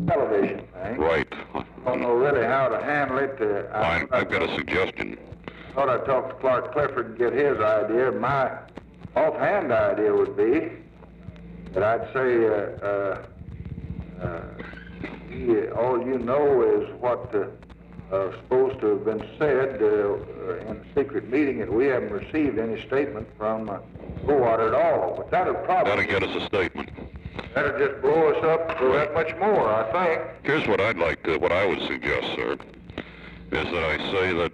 television thing. Right. I don't know really how to handle it. I've got a suggestion. I thought I'd talk to Clark Clifford and get his idea. My offhand idea would be that I'd say, all you know is what supposed to have been said in a secret meeting, and we haven't received any statement from Goldwater at all. But that'll get us a statement. That'll just blow us up for that much more, I think. Here's what I'd like to, what I would suggest, sir, is that I say that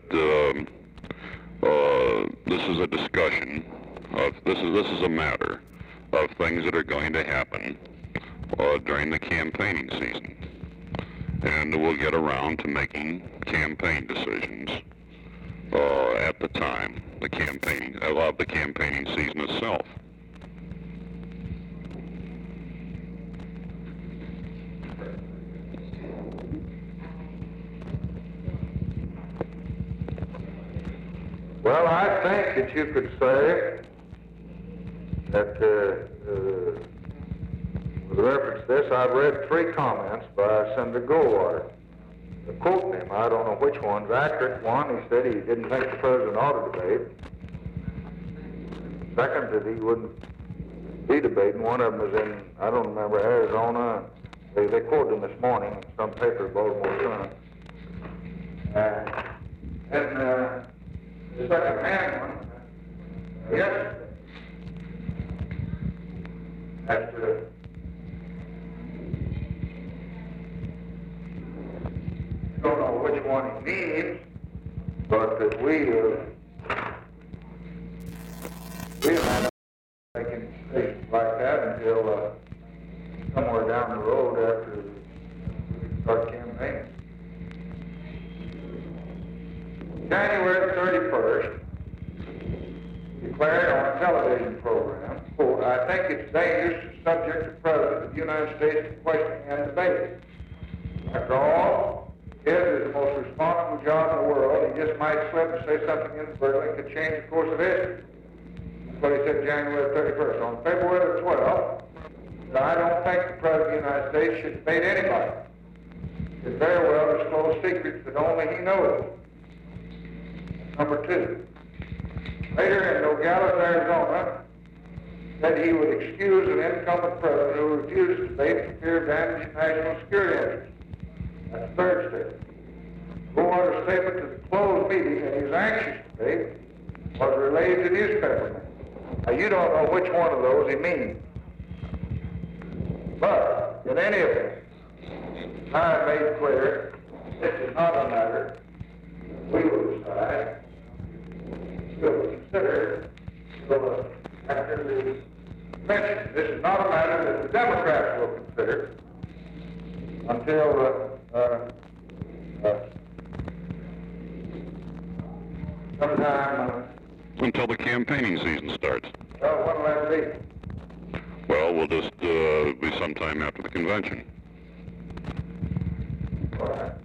this is a discussion of, this is a matter of things that are going to happen during the campaigning season. And we'll get around to making campaign decisions at the time, the campaigning season itself. Well, I think that you could say that, with reference to this, I've read 3 comments by Senator Goldwater. Quoting him, I don't know which one's accurate. One, he said he didn't think the president ought to debate. Second, that he wouldn't be debating. One of them is in, I don't remember, Arizona. They quoted him this morning in some paper, Baltimore Sun. And the second-hand one, yesterday, after don't know which one he means, but that we might not making statements like that until somewhere down the road after we start campaigning. January 31st, declared on a television program, quote, I think it's dangerous to subject the President of the United States to questioning and debate. After all, his is the most responsible job in the world. He just might slip and say something inadvertently that could change the course of history. That's what he said January 31st. On February the 12th, I don't think the President of the United States should debate anybody. He could very well disclose secrets that only he knows. Number 2. Later in Nogales, Arizona, said he would excuse an incumbent president who refused to debate for fear of damaging national security interests. That's the third statement. Goldwater's statement to the closed meeting that he was anxious to debate was relayed to newspapermen. Now, you don't know which one of those he means. But, in any event, I have made clear this is not a matter we will decide. We'll consider after the convention. This is not a matter that the Democrats will consider until sometime. Until the campaigning season starts. Well, when will that be? Well, we'll just be sometime after the convention. All right.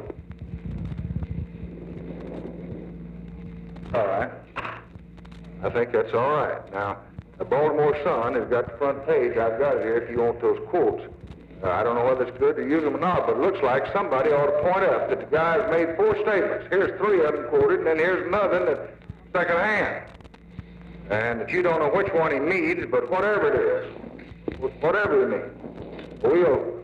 All right. I think that's all right. Now, the Baltimore Sun has got the front page. I've got it here if you want those quotes. I don't know whether it's good to use them or not, but it looks like somebody ought to point out that the guy's made 4 statements. Here's 3 of them quoted, and then here's another that's second hand. And that you don't know which one he means, but whatever it is, whatever he means, we'll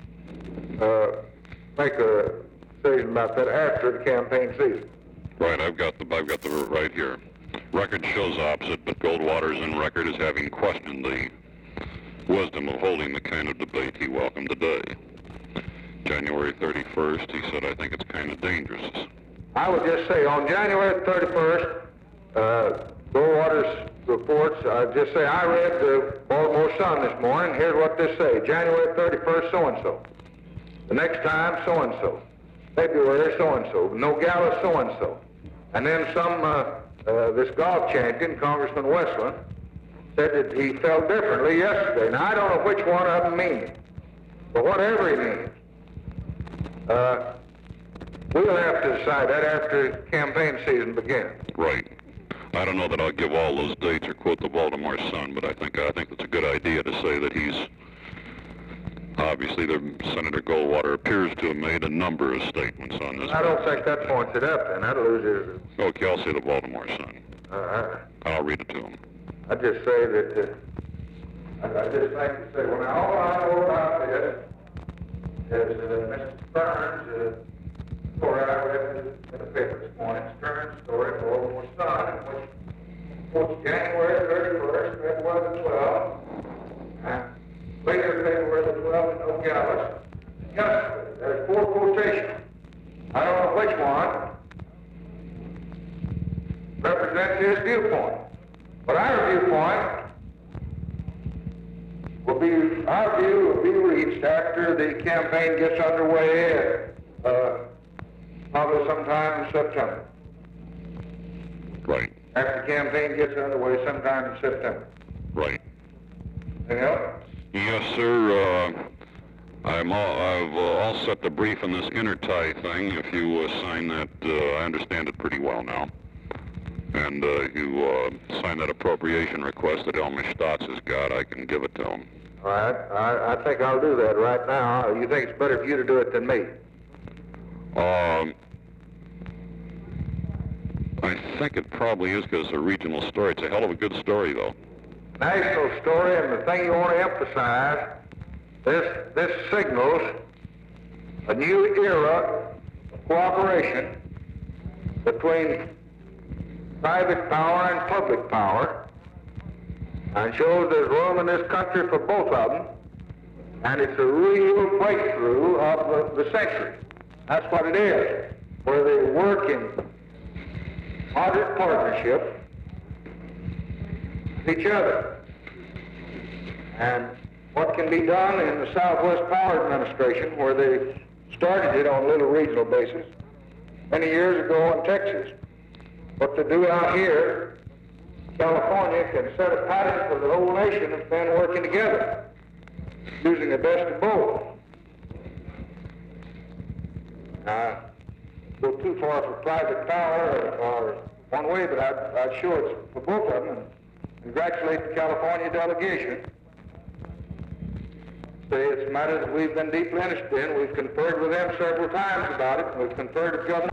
make a decision about that after the campaign season. Right, I've got the right here. Record shows opposite, but Goldwater's in record as having questioned the wisdom of holding the kind of debate he welcomed today. January 31st, he said, I think it's kind of dangerous. I would just say on January 31st, Goldwater's reports, I'd just say, I read the Baltimore Sun this morning. Here's what they say. January 31st, so-and-so. The next time, so-and-so. February, so-and-so. Nogales, so-and-so. And then this golf champion, Congressman Westland, said that he felt differently yesterday. Now, I don't know which one of them means, but whatever he means, we'll have to decide that after campaign season begins. Right. I don't know that I'll give all those dates or quote the Baltimore Sun, but I think it's a good idea to say that he's Obviously, Senator Goldwater appears to have made a number of statements on this. I don't think that points it up, then. That loses it. Okay, I'll say the Baltimore Sun. I'll read it to him. I just say that, I just think to say, well, now, all I know about this is Mr. Burns' story I read in the paper this morning, Burns' story for Baltimore Sun, in which quotes January 31st, February the 12th, and later February the 12th in Nogales. Yes, there's 4 quotations. I don't know which one represents his viewpoint. But our viewpoint will be, our view will be reached after the campaign gets underway, probably sometime in September. Right. After the campaign gets underway sometime in September. Right. Anything else? Yes, sir. I've all set the brief on this intertie thing. If you sign that, I understand it pretty well now. And you sign that appropriation request that Elmer Stotts has got, I can give it to him. All right. I think I'll do that right now. You think it's better for you to do it than me? I think it probably is because it's a regional story. It's a hell of a good story, though. National story, and the thing you want to emphasize, this signals a new era of cooperation between private power and public power, and shows there's room in this country for both of them, and it's a real breakthrough of the century. That's what it is, where they work in moderate partnership with each other. And what can be done in the Southwest Power Administration, where they started it on a little regional basis many years ago in Texas. What to do out here, California can set a pattern for the whole nation of men working together, using the best of both. Go too far for private power or one way, but I'd show it's for both of them, and congratulate the California delegation. Say it's a matter that we've been deeply interested in. We've conferred with them several times about it. We've conferred with Governor